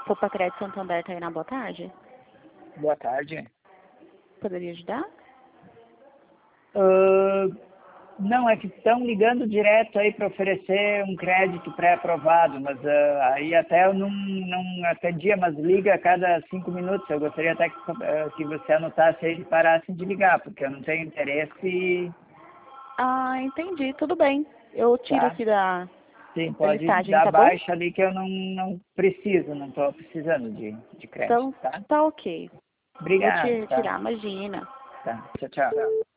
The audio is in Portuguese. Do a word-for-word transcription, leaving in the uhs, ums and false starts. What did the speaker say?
Poupa Crédito Santander tá aí na boa tarde? Boa tarde. Poderia ajudar? Uh, não, é que estão ligando direto aí para oferecer um crédito pré-aprovado, mas uh, aí até eu não, não atendia, mas liga a cada cinco minutos. Eu gostaria até que, uh, que você anotasse aí e parassem de ligar, porque eu não tenho interesse. Ah, entendi. Tudo bem. Eu tiro Tá? aqui da, Sim, da pode listagem, dar tá bom? baixa ali que eu não, não preciso, não estou precisando de, de crédito, Então, tá? tá ok. Vou Obrigado, te tá? tirar, imagina. Tá, tchau, tchau.